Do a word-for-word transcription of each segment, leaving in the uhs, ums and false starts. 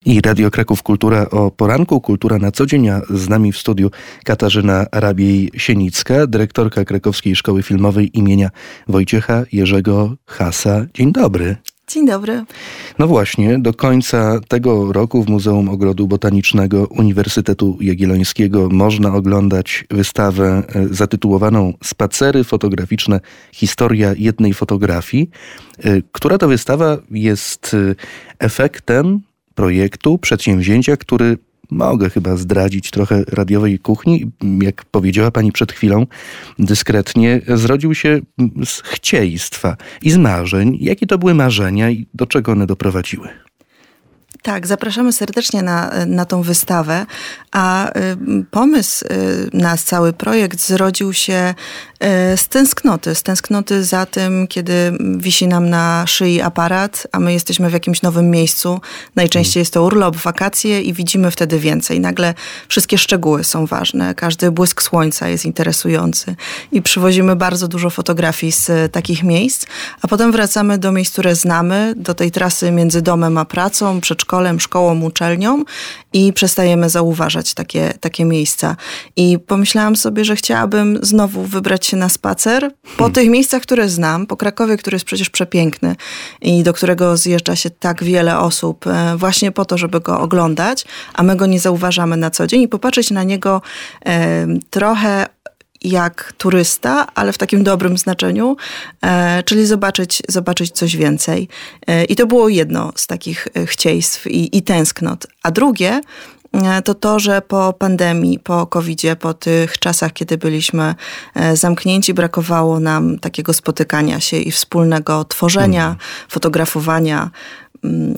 I Radio Kraków Kultura o poranku, Kultura na co dzień, a z nami w studiu Katarzyna Rabiej-Sienicka, dyrektorka Krakowskiej Szkoły Filmowej imienia Wojciecha Jerzego Hasa. Dzień dobry. Dzień dobry. No właśnie, do końca tego roku w Muzeum Ogrodu Botanicznego Uniwersytetu Jagiellońskiego można oglądać wystawę zatytułowaną Spacery fotograficzne. Historia jednej fotografii, która to wystawa jest efektem projektu, przedsięwzięcia, który mogę chyba zdradzić trochę radiowej kuchni. Jak powiedziała pani przed chwilą dyskretnie, zrodził się z chcieństwa i z marzeń. Jakie to były marzenia i do czego one doprowadziły? Tak, zapraszamy serdecznie na, na tą wystawę, a y, pomysł y, na cały projekt zrodził się y, z tęsknoty, z tęsknoty za tym, kiedy wisi nam na szyi aparat, a my jesteśmy w jakimś nowym miejscu. Najczęściej jest to urlop, wakacje i widzimy wtedy więcej. Nagle wszystkie szczegóły są ważne, każdy błysk słońca jest interesujący i przywozimy bardzo dużo fotografii z takich miejsc, a potem wracamy do miejsc, które znamy, do tej trasy między domem a pracą, przedszkolem, szkołą, uczelnią i przestajemy zauważać takie, takie miejsca. I pomyślałam sobie, że chciałabym znowu wybrać się na spacer po hmm. tych miejscach, które znam, po Krakowie, który jest przecież przepiękny i do którego zjeżdża się tak wiele osób właśnie po to, żeby go oglądać, a my go nie zauważamy na co dzień i popatrzeć na niego e, trochę jak turysta, ale w takim dobrym znaczeniu, e, czyli zobaczyć, zobaczyć coś więcej. E, I to było jedno z takich chcieństw i, i tęsknot. A drugie e, to to, że po pandemii, po kowidzie, po tych czasach, kiedy byliśmy e, zamknięci, brakowało nam takiego spotykania się i wspólnego tworzenia, mm. fotografowania. Mm.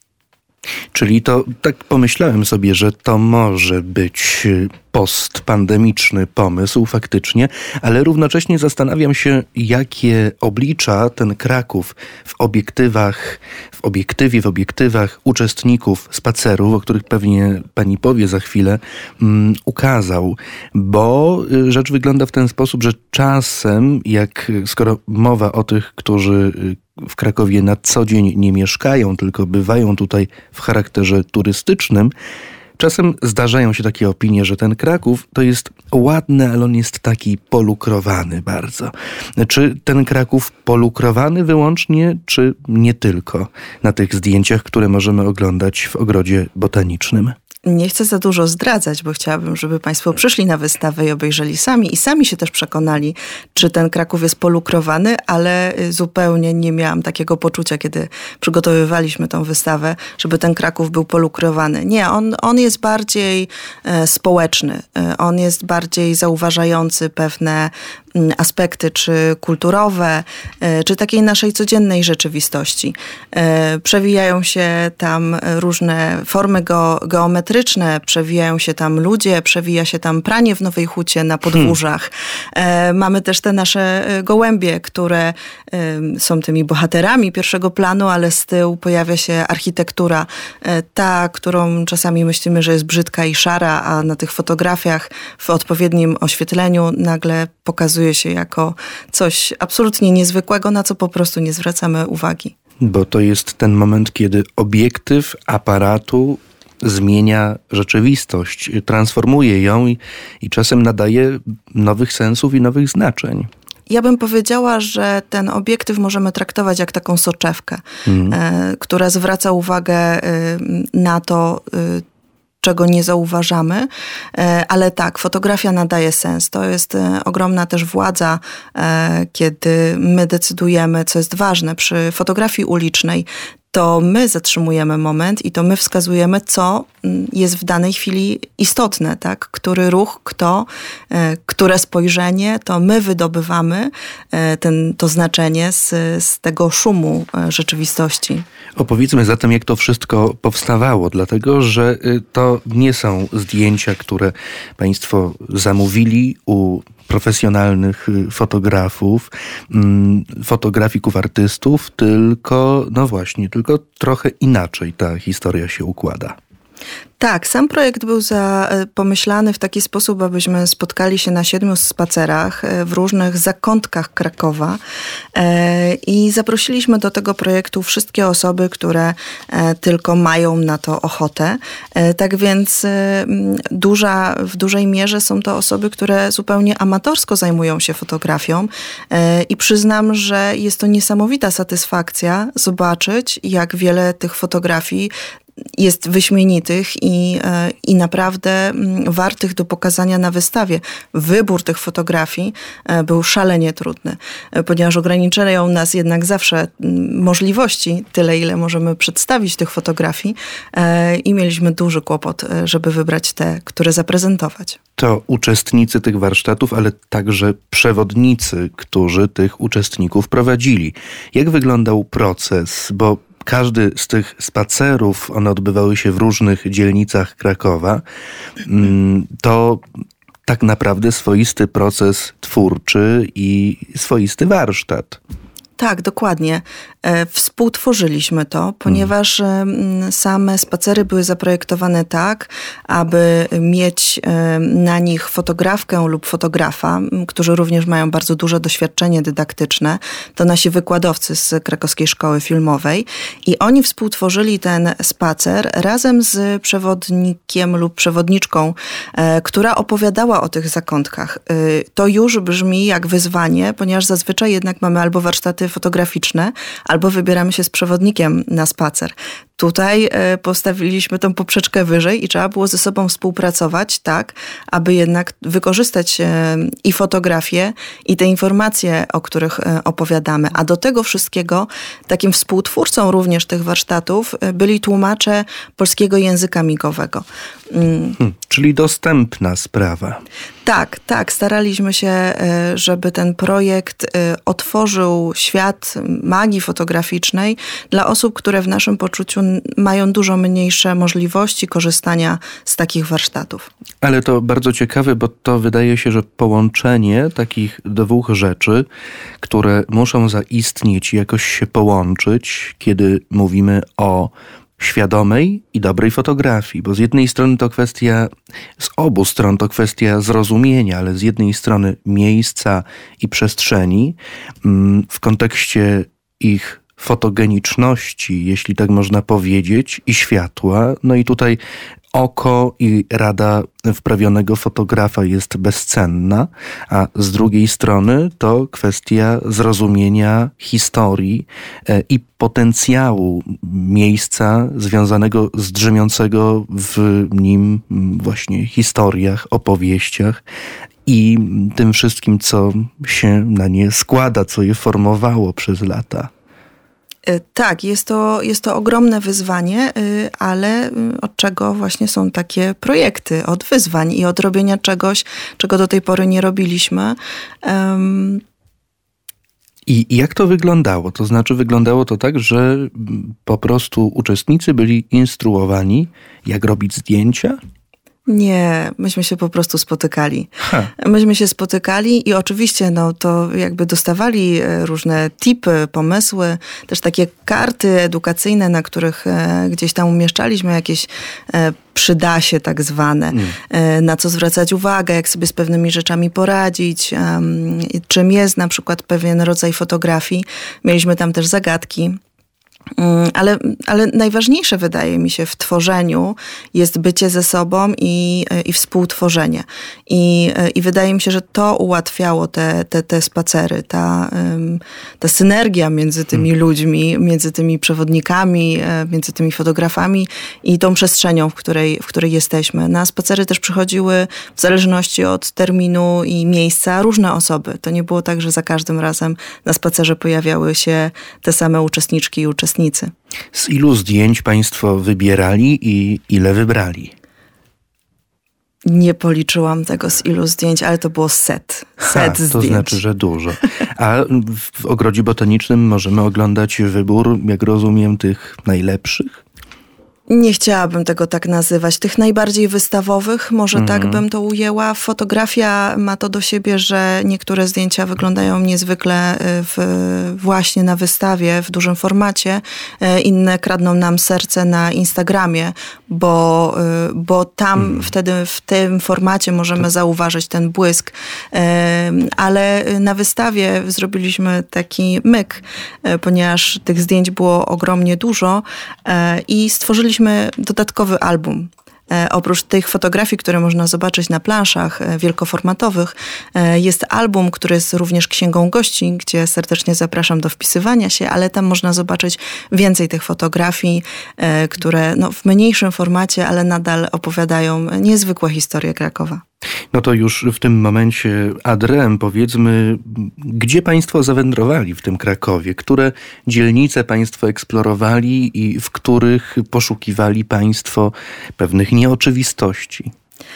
Czyli to tak pomyślałem sobie, że to może być postpandemiczny pomysł faktycznie, ale równocześnie zastanawiam się, jakie oblicza ten Kraków w obiektywach, w obiektywie, w obiektywach uczestników spacerów, o których pewnie pani powie za chwilę, um, ukazał. Bo rzecz wygląda w ten sposób, że czasem, jak skoro mowa o tych, którzy w Krakowie na co dzień nie mieszkają, tylko bywają tutaj w charakterze turystycznym, czasem zdarzają się takie opinie, że ten Kraków to jest ładny, ale on jest taki polukrowany bardzo. Czy ten Kraków polukrowany wyłącznie, czy nie tylko na tych zdjęciach, które możemy oglądać w Ogrodzie Botanicznym? Nie chcę za dużo zdradzać, bo chciałabym, żeby państwo przyszli na wystawę i obejrzeli sami i sami się też przekonali, czy ten Kraków jest polukrowany, ale zupełnie nie miałam takiego poczucia, kiedy przygotowywaliśmy tą wystawę, żeby ten Kraków był polukrowany. Nie, on, on jest bardziej e, społeczny, e, on jest bardziej zauważający pewne aspekty, czy kulturowe, czy takiej naszej codziennej rzeczywistości. Przewijają się tam różne formy ge- geometryczne, przewijają się tam ludzie, przewija się tam pranie w Nowej Hucie na podwórzach. Hmm. Mamy też te nasze gołębie, które są tymi bohaterami pierwszego planu, ale z tyłu pojawia się architektura, ta, którą czasami myślimy, że jest brzydka i szara, a na tych fotografiach w odpowiednim oświetleniu nagle pokazuje się jako coś absolutnie niezwykłego, na co po prostu nie zwracamy uwagi. Bo to jest ten moment, kiedy obiektyw aparatu zmienia rzeczywistość, transformuje ją i, i czasem nadaje nowych sensów i nowych znaczeń. Ja bym powiedziała, że ten obiektyw możemy traktować jak taką soczewkę, mm. y, która zwraca uwagę y, na to, y, czego nie zauważamy, ale tak, fotografia nadaje sens. To jest ogromna też władza, kiedy my decydujemy, co jest ważne. Przy fotografii ulicznej to my zatrzymujemy moment i to my wskazujemy, co jest w danej chwili istotne, tak? Który ruch, kto, które spojrzenie, to my wydobywamy ten, to znaczenie z, z tego szumu rzeczywistości. Opowiedzmy zatem, jak to wszystko powstawało, dlatego że to nie są zdjęcia, które państwo zamówili u profesjonalnych fotografów, fotografików, artystów, tylko, no właśnie, tylko trochę inaczej ta historia się układa. Tak, sam projekt był za, pomyślany w taki sposób, abyśmy spotkali się na siedmiu spacerach w różnych zakątkach Krakowa i zaprosiliśmy do tego projektu wszystkie osoby, które tylko mają na to ochotę. Tak więc duża, w dużej mierze są to osoby, które zupełnie amatorsko zajmują się fotografią i przyznam, że jest to niesamowita satysfakcja zobaczyć, jak wiele tych fotografii jest wyśmienitych i, i naprawdę wartych do pokazania na wystawie. Wybór tych fotografii był szalenie trudny, ponieważ ograniczają nas jednak zawsze możliwości, tyle ile możemy przedstawić tych fotografii i mieliśmy duży kłopot, żeby wybrać te, które zaprezentować. To uczestnicy tych warsztatów, ale także przewodnicy, którzy tych uczestników prowadzili. Jak wyglądał proces? Bo każdy z tych spacerów, one odbywały się w różnych dzielnicach Krakowa, to tak naprawdę swoisty proces twórczy i swoisty warsztat. Tak, dokładnie. Współtworzyliśmy to, ponieważ same spacery były zaprojektowane tak, aby mieć na nich fotografkę lub fotografa, którzy również mają bardzo duże doświadczenie dydaktyczne. To nasi wykładowcy z Krakowskiej Szkoły Filmowej i oni współtworzyli ten spacer razem z przewodnikiem lub przewodniczką, która opowiadała o tych zakątkach. To już brzmi jak wyzwanie, ponieważ zazwyczaj jednak mamy albo warsztaty fotograficzne, albo wybieramy się z przewodnikiem na spacer. Tutaj postawiliśmy tą poprzeczkę wyżej i trzeba było ze sobą współpracować tak, aby jednak wykorzystać i fotografię, i te informacje, o których opowiadamy. A do tego wszystkiego takim współtwórcą również tych warsztatów byli tłumacze polskiego języka migowego. Hmm, czyli dostępna sprawa. Tak, tak. Staraliśmy się, żeby ten projekt otworzył świat magii fotograficznej dla osób, które w naszym poczuciu mają dużo mniejsze możliwości korzystania z takich warsztatów. Ale to bardzo ciekawe, bo to wydaje się, że połączenie takich dwóch rzeczy, które muszą zaistnieć i jakoś się połączyć, kiedy mówimy o świadomej i dobrej fotografii, bo z jednej strony to kwestia, z obu stron to kwestia zrozumienia, ale z jednej strony miejsca i przestrzeni w kontekście ich fotogeniczności, jeśli tak można powiedzieć, i światła. No i tutaj oko i rada wprawionego fotografa jest bezcenna, a z drugiej strony to kwestia zrozumienia historii i potencjału miejsca związanego z drzemiącego w nim właśnie historiach, opowieściach i tym wszystkim, co się na nie składa, co je formowało przez lata. Tak, jest to, jest to ogromne wyzwanie, ale od czego właśnie są takie projekty? Od wyzwań i od robienia czegoś, czego do tej pory nie robiliśmy. Um... I jak to wyglądało? To znaczy wyglądało to tak, że po prostu uczestnicy byli instruowani, jak robić zdjęcia? Nie, myśmy się po prostu spotykali. Ha. Myśmy się spotykali i oczywiście no, to jakby dostawali różne tipy, pomysły, też takie karty edukacyjne, na których gdzieś tam umieszczaliśmy jakieś przydasie tak zwane, mm. na co zwracać uwagę, jak sobie z pewnymi rzeczami poradzić, czym jest na przykład pewien rodzaj fotografii. Mieliśmy tam też zagadki. Ale, ale najważniejsze wydaje mi się w tworzeniu jest bycie ze sobą i, i współtworzenie. I, I wydaje mi się, że to ułatwiało te, te, te spacery, ta, ta synergia między tymi hmm. ludźmi, między tymi przewodnikami, między tymi fotografami i tą przestrzenią, w której, w której jesteśmy. Na spacery też przychodziły w zależności od terminu i miejsca różne osoby. To nie było tak, że za każdym razem na spacerze pojawiały się te same uczestniczki i uczestnicy. Z ilu zdjęć państwo wybierali i ile wybrali? Nie policzyłam tego z ilu zdjęć, ale to było set. Set ha, to zdjęć. znaczy, że dużo. A w ogrodzie botanicznym możemy oglądać wybór, jak rozumiem, tych najlepszych? Nie chciałabym tego tak nazywać. Tych najbardziej wystawowych, może mm. tak bym to ujęła. Fotografia ma to do siebie, że niektóre zdjęcia wyglądają niezwykle w, właśnie na wystawie, w dużym formacie. Inne kradną nam serce na Instagramie, bo, bo tam mm. wtedy w tym formacie możemy to... zauważyć ten błysk. Ale na wystawie zrobiliśmy taki myk, ponieważ tych zdjęć było ogromnie dużo i stworzyliśmy dodatkowy album. E, oprócz tych fotografii, które można zobaczyć na planszach e, wielkoformatowych, e, jest album, który jest również księgą gości, gdzie serdecznie zapraszam do wpisywania się, ale tam można zobaczyć więcej tych fotografii, e, które no, w mniejszym formacie, ale nadal opowiadają niezwykłe historie Krakowa. No to już w tym momencie ad rem powiedzmy, gdzie państwo zawędrowali w tym Krakowie? Które dzielnice państwo eksplorowali i w których poszukiwali państwo pewnych nieoczywistości?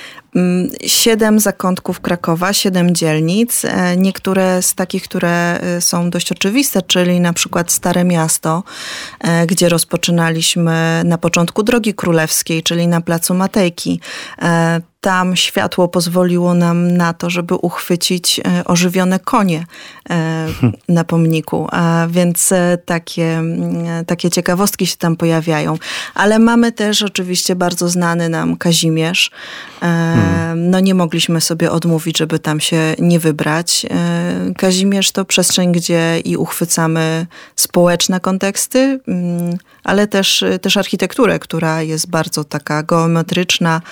Siedem zakątków Krakowa, siedem dzielnic. Niektóre z takich, które są dość oczywiste, czyli na przykład Stare Miasto, gdzie rozpoczynaliśmy na początku Drogi Królewskiej, czyli na Placu Matejki. Tam światło pozwoliło nam na to, żeby uchwycić ożywione konie na pomniku, a więc takie, takie ciekawostki się tam pojawiają. Ale mamy też oczywiście bardzo znany nam Kazimierz. No nie mogliśmy sobie odmówić, żeby tam się nie wybrać. Kazimierz to przestrzeń, gdzie i uchwycamy społeczne konteksty, ale też, też architekturę, która jest bardzo taka geometryczna,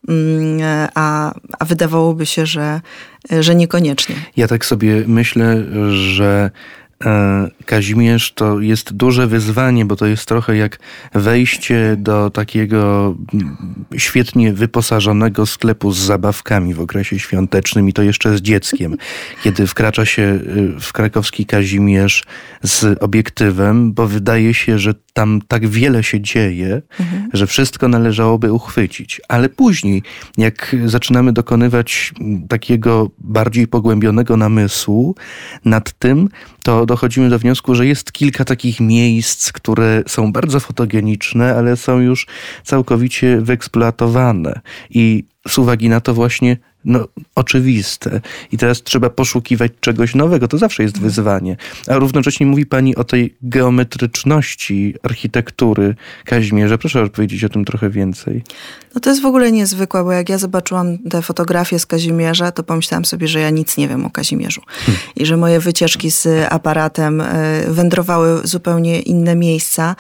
a, a wydawałoby się, że, że niekoniecznie. Ja tak sobie myślę, że Kazimierz to jest duże wyzwanie, bo to jest trochę jak wejście do takiego świetnie wyposażonego sklepu z zabawkami w okresie świątecznym i to jeszcze z dzieckiem. Kiedy wkracza się w krakowski Kazimierz z obiektywem, bo wydaje się, że tam tak wiele się dzieje, mhm. że wszystko należałoby uchwycić. Ale później, jak zaczynamy dokonywać takiego bardziej pogłębionego namysłu nad tym, to dochodzimy do wniosku, że jest kilka takich miejsc, które są bardzo fotogeniczne, ale są już całkowicie wyeksploatowane. I z uwagi na to właśnie no, oczywiste. I teraz trzeba poszukiwać czegoś nowego. To zawsze jest wyzwanie. A równocześnie mówi pani o tej geometryczności architektury Kazimierza. Proszę powiedzieć o tym trochę więcej. No to jest w ogóle niezwykłe, bo jak ja zobaczyłam te fotografie z Kazimierza, to pomyślałam sobie, że ja nic nie wiem o Kazimierzu. Hmm. I że moje wycieczki z aparatem wędrowały w zupełnie inne miejsca.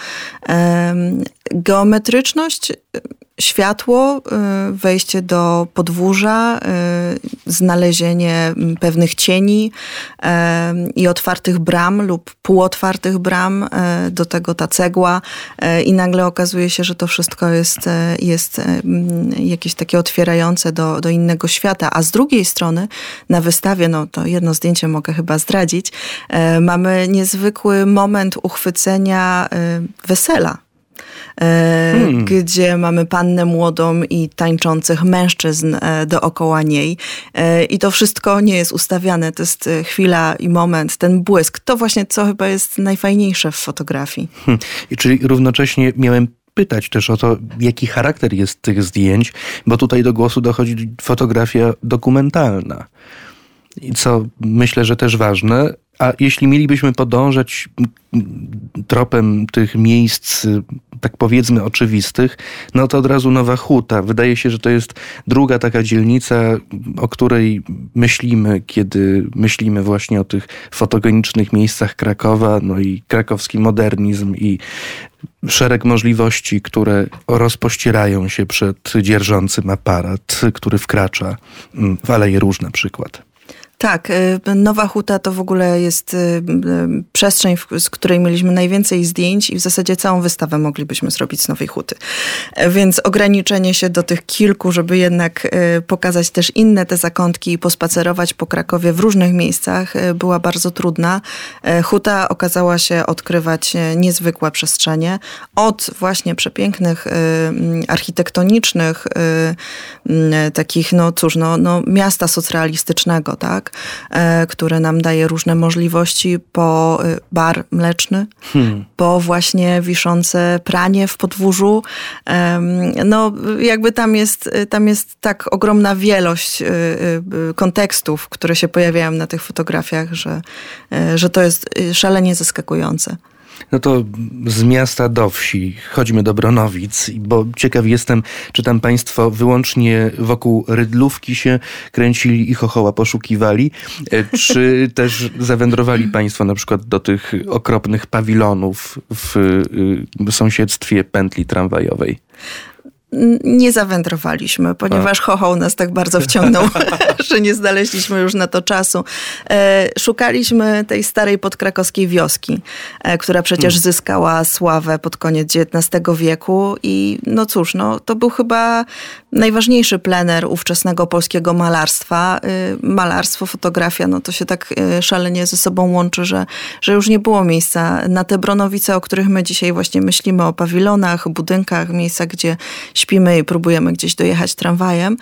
Geometryczność, światło, wejście do podwórza, znalezienie pewnych cieni i otwartych bram lub półotwartych bram, do tego ta cegła i nagle okazuje się, że to wszystko jest, jest jakieś takie otwierające do, do innego świata. A z drugiej strony na wystawie, no to jedno zdjęcie mogę chyba zdradzić, mamy niezwykły moment uchwycenia wesela. Hmm. Gdzie mamy pannę młodą i tańczących mężczyzn dookoła niej. I to wszystko nie jest ustawiane. To jest chwila i moment, ten błysk. To właśnie, co chyba jest najfajniejsze w fotografii. Hmm. I czyli równocześnie miałem pytać też o to, jaki charakter jest tych zdjęć, bo tutaj do głosu dochodzi fotografia dokumentalna. I co myślę, że też ważne. A jeśli mielibyśmy podążać tropem tych miejsc, tak powiedzmy oczywistych, no to od razu Nowa Huta. Wydaje się, że to jest druga taka dzielnica, o której myślimy, kiedy myślimy właśnie o tych fotogenicznych miejscach Krakowa, no i krakowski modernizm i szereg możliwości, które rozpościerają się przed dzierżącym aparat, który wkracza w Aleje Róż na przykład. Tak, Nowa Huta to w ogóle jest przestrzeń, z której mieliśmy najwięcej zdjęć i w zasadzie całą wystawę moglibyśmy zrobić z Nowej Huty. Więc ograniczenie się do tych kilku, żeby jednak pokazać też inne te zakątki i pospacerować po Krakowie w różnych miejscach, była bardzo trudna. Huta okazała się odkrywać niezwykłe przestrzenie. Od właśnie przepięknych, architektonicznych, takich, no cóż, no, no miasta socrealistycznego, tak? tak, które nam daje różne możliwości, po bar mleczny, hmm. po właśnie wiszące pranie w podwórzu. No jakby tam jest, tam jest tak ogromna wielość kontekstów, które się pojawiają na tych fotografiach, że, że to jest szalenie zaskakujące. No to z miasta do wsi. Chodźmy do Bronowic, bo ciekaw jestem, czy tam państwo wyłącznie wokół Rydlówki się kręcili i chochoła poszukiwali, czy też zawędrowali państwo na przykład do tych okropnych pawilonów w sąsiedztwie pętli tramwajowej? Nie zawędrowaliśmy, ponieważ A. chochoł nas tak bardzo wciągnął, że nie znaleźliśmy już na to czasu. E, szukaliśmy tej starej podkrakowskiej wioski, e, która przecież hmm. zyskała sławę pod koniec dziewiętnastego wieku i no cóż, no, to był chyba najważniejszy plener ówczesnego polskiego malarstwa. E, malarstwo, fotografia, no to się tak e, szalenie ze sobą łączy, że, że już nie było miejsca na te Bronowice, o których my dzisiaj właśnie myślimy, o pawilonach, budynkach, miejscach, gdzie śpimy i próbujemy gdzieś dojechać tramwajem.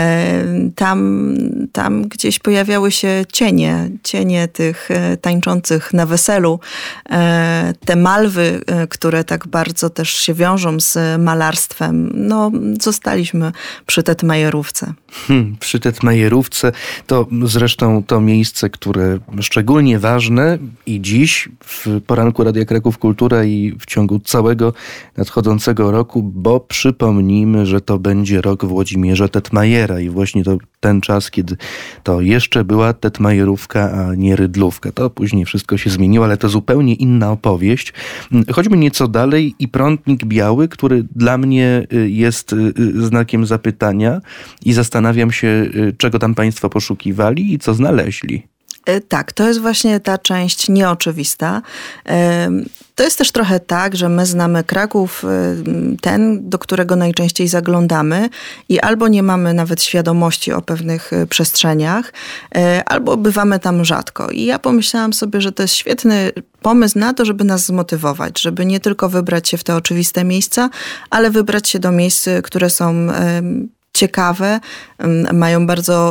Tam, tam gdzieś pojawiały się cienie, cienie tych tańczących na weselu. Te malwy, które tak bardzo też się wiążą z malarstwem. No, zostaliśmy przy Tetmajerówce. Hmm, przy Tetmajerówce to zresztą to miejsce, które szczególnie ważne i dziś w poranku Radia Kraków Kultura i w ciągu całego nadchodzącego roku, bo przypomnijmy, że to będzie rok Włodzimierza Tetmajera i właśnie to ten czas, kiedy to jeszcze była Tetmajerówka, a nie Rydlówka. To później wszystko się zmieniło, ale to zupełnie inna opowieść. Chodźmy nieco dalej i Prątnik Biały, który dla mnie jest znakiem zapytania i zastanawiam się, czego tam państwo poszukiwali i co znaleźli. Tak, to jest właśnie ta część nieoczywista. To jest też trochę tak, że my znamy Kraków, ten, do którego najczęściej zaglądamy i albo nie mamy nawet świadomości o pewnych przestrzeniach, albo bywamy tam rzadko. I ja pomyślałam sobie, że to jest świetny pomysł na to, żeby nas zmotywować, żeby nie tylko wybrać się w te oczywiste miejsca, ale wybrać się do miejsc, które są ciekawe, mają bardzo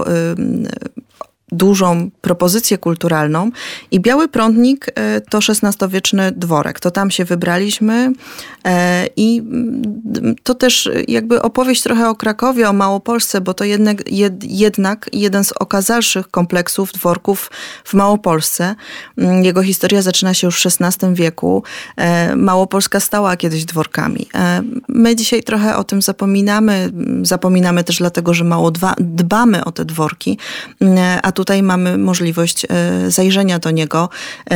dużą propozycję kulturalną i Biały Prątnik to szesnastowieczny dworek. To tam się wybraliśmy i to też jakby opowieść trochę o Krakowie, o Małopolsce, bo to jednak, jed, jednak jeden z okazalszych kompleksów dworków w Małopolsce. Jego historia zaczyna się już w szesnastym wieku. Małopolska stała kiedyś dworkami. My dzisiaj trochę o tym zapominamy. Zapominamy też dlatego, że mało dba, dbamy o te dworki, a tutaj mamy możliwość zajrzenia do niego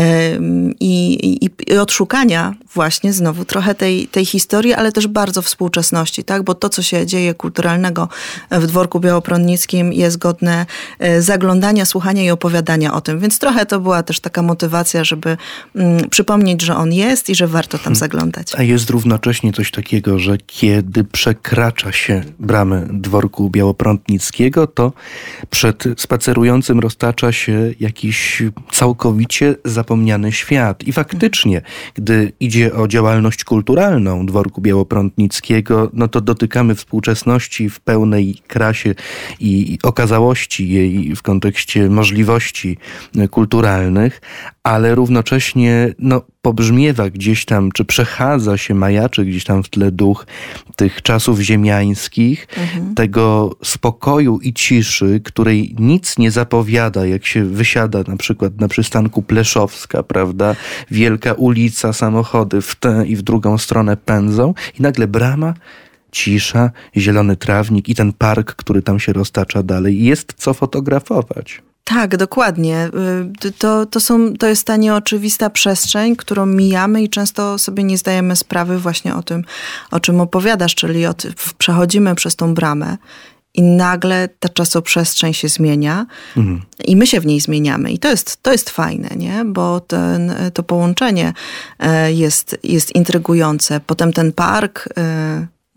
i, i, i odszukania właśnie znowu trochę tej, tej historii, ale też bardzo współczesności, tak? Bo to, co się dzieje kulturalnego w dworku białoprądnickim jest godne zaglądania, słuchania i opowiadania o tym. Więc trochę to była też taka motywacja, żeby mm, przypomnieć, że on jest i że warto tam zaglądać. A jest równocześnie coś takiego, że kiedy przekracza się bramę dworku białoprądnickiego, to przed spacerującym roztacza się jakiś całkowicie zapomniany świat. I faktycznie, gdy idzie o działalność kulturalną dworku białoprądnickiego, no to dotykamy współczesności w pełnej krasie i okazałości jej w kontekście możliwości kulturalnych, ale równocześnie no, pobrzmiewa gdzieś tam, czy przechadza się, majaczy gdzieś tam w tle duch tych czasów ziemiańskich, mhm. tego spokoju i ciszy, której nic nie zapowiada, jak się wysiada na przykład na przystanku Pleszowska, prawda? Wielka ulica, samochody w tę i w drugą stronę pędzą i nagle brama, cisza, zielony trawnik i ten park, który tam się roztacza dalej. Jest co fotografować. Tak, dokładnie. To, to, są, to jest ta nieoczywista przestrzeń, którą mijamy i często sobie nie zdajemy sprawy właśnie o tym, o czym opowiadasz, czyli od, przechodzimy przez tą bramę i nagle ta czasoprzestrzeń się zmienia mhm. i my się w niej zmieniamy. I to jest, to jest fajne, nie? Bo ten, to połączenie jest, jest intrygujące. Potem ten park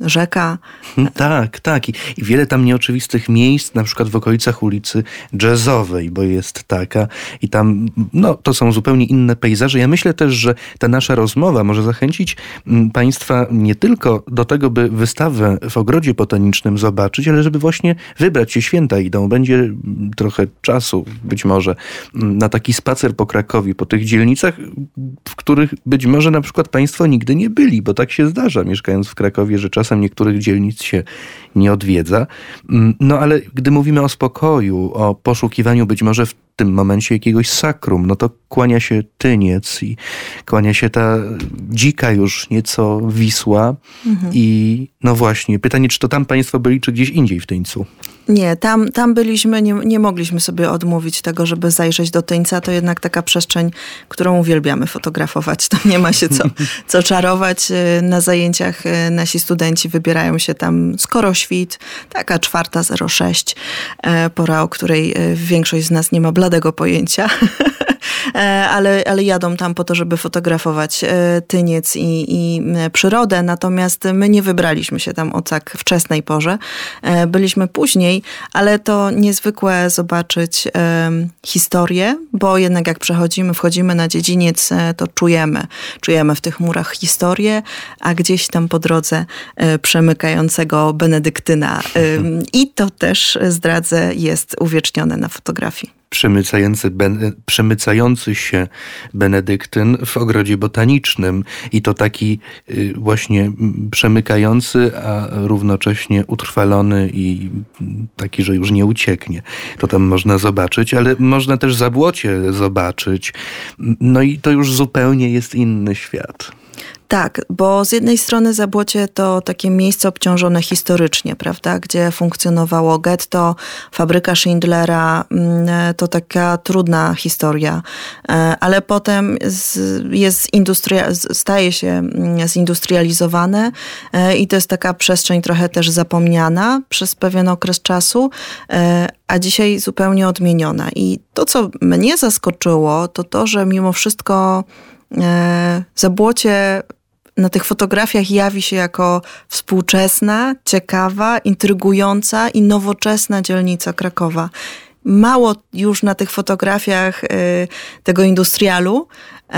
rzeka. Tak, tak. I, I wiele tam nieoczywistych miejsc, na przykład w okolicach ulicy Jazzowej, bo jest taka. I tam, no, to są zupełnie inne pejzaże. Ja myślę też, że ta nasza rozmowa może zachęcić Państwa nie tylko do tego, by wystawę w Ogrodzie Botanicznym zobaczyć, ale żeby właśnie wybrać się, święta idą. Będzie trochę czasu być może na taki spacer po Krakowie, po tych dzielnicach, w których być może na przykład Państwo nigdy nie byli, bo tak się zdarza, mieszkając w Krakowie, że czasem niektórych dzielnic się nie odwiedza. No ale gdy mówimy o spokoju, o poszukiwaniu być może w tym momencie jakiegoś sakrum, no to kłania się Tyniec i kłania się ta dzika już nieco Wisła. Mhm. I no właśnie, pytanie, czy to tam Państwo byli, czy gdzieś indziej w Tyńcu? Nie, tam, tam byliśmy, nie, nie mogliśmy sobie odmówić tego, żeby zajrzeć do Tyńca. To jednak taka przestrzeń, którą uwielbiamy fotografować. Tam nie ma się co, co czarować. Na zajęciach nasi studenci wybierają się tam skoro świt, taka czwarta zero sześć, pora, o której większość z nas nie ma bladego pojęcia. Ale, ale jadą tam po to, żeby fotografować Tyniec i, i przyrodę. Natomiast my nie wybraliśmy się tam o tak wczesnej porze. Byliśmy później, ale to niezwykłe zobaczyć um, historię, bo jednak jak przechodzimy, wchodzimy na dziedziniec, to czujemy, czujemy w tych murach historię, a gdzieś tam po drodze um, przemykającego benedyktyna. Um, I to też, zdradzę, jest uwiecznione na fotografii. Przemycający, ben, przemycający się benedyktyn w Ogrodzie Botanicznym i to taki y, właśnie przemykający, a równocześnie utrwalony i taki, że już nie ucieknie. To tam można zobaczyć, ale można też Zabłocie zobaczyć. No i to już zupełnie jest inny świat. Tak, bo z jednej strony Zabłocie to takie miejsce obciążone historycznie, prawda, gdzie funkcjonowało getto, fabryka Schindlera, to taka trudna historia, ale potem jest industria- staje się zindustrializowane i to jest taka przestrzeń trochę też zapomniana przez pewien okres czasu, a dzisiaj zupełnie odmieniona. I to, co mnie zaskoczyło, to to, że mimo wszystko Zabłocie na tych fotografiach jawi się jako współczesna, ciekawa, intrygująca i nowoczesna dzielnica Krakowa. Mało już na tych fotografiach y, tego industrialu, y,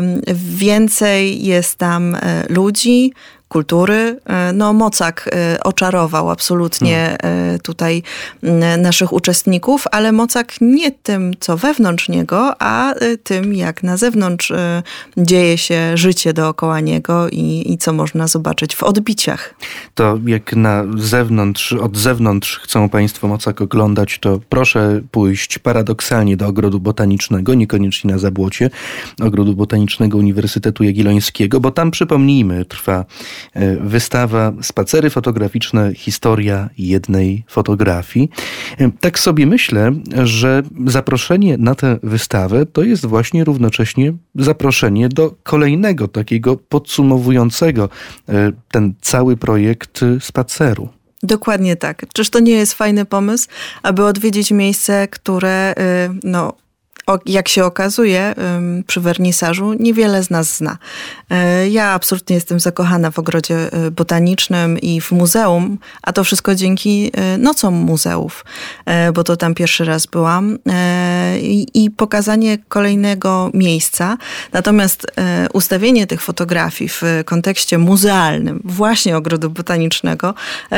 więcej jest tam y, ludzi, kultury. No Mocak oczarował absolutnie hmm. tutaj naszych uczestników, ale Mocak nie tym, co wewnątrz niego, a tym, jak na zewnątrz dzieje się życie dookoła niego i, i co można zobaczyć w odbiciach. To jak na zewnątrz, od zewnątrz chcą Państwo Mocak oglądać, to proszę pójść paradoksalnie do Ogrodu Botanicznego, niekoniecznie na Zabłocie, Ogrodu Botanicznego Uniwersytetu Jagiellońskiego, bo tam, przypomnijmy, trwa wystawa Spacery fotograficzne. Historia jednej fotografii. Tak sobie myślę, że zaproszenie na tę wystawę to jest właśnie równocześnie zaproszenie do kolejnego takiego podsumowującego ten cały projekt spaceru. Dokładnie tak. Czyż to nie jest fajny pomysł, aby odwiedzić miejsce, które no jak się okazuje, przy wernisażu niewiele z nas zna. Ja absolutnie jestem zakochana w Ogrodzie Botanicznym i w muzeum, a to wszystko dzięki nocom muzeów, bo to tam pierwszy raz byłam i pokazanie kolejnego miejsca. Natomiast ustawienie tych fotografii w kontekście muzealnym właśnie Ogrodu Botanicznego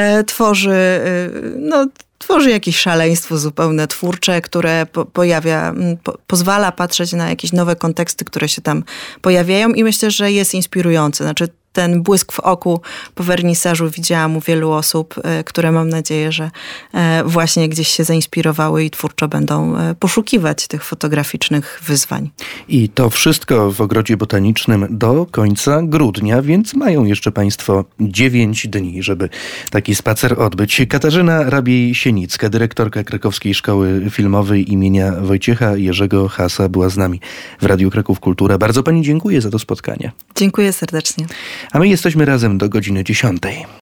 tworzy no Tworzy jakieś szaleństwo zupełne, twórcze, które po, pojawia, po, pozwala patrzeć na jakieś nowe konteksty, które się tam pojawiają i myślę, że jest inspirujący. Znaczy ten błysk w oku po wernisażu widziałam u wielu osób, które mam nadzieję, że właśnie gdzieś się zainspirowały i twórczo będą poszukiwać tych fotograficznych wyzwań. I to wszystko w Ogrodzie Botanicznym do końca grudnia, więc mają jeszcze Państwo dziewięć dni, żeby taki spacer odbyć. Katarzyna Rabiej-Sienicka, dyrektorka Krakowskiej Szkoły Filmowej imienia Wojciecha Jerzego Hasa, była z nami w Radiu Kraków Kultura. Bardzo Pani dziękuję za to spotkanie. Dziękuję serdecznie. A my jesteśmy razem do godziny dziesiątej.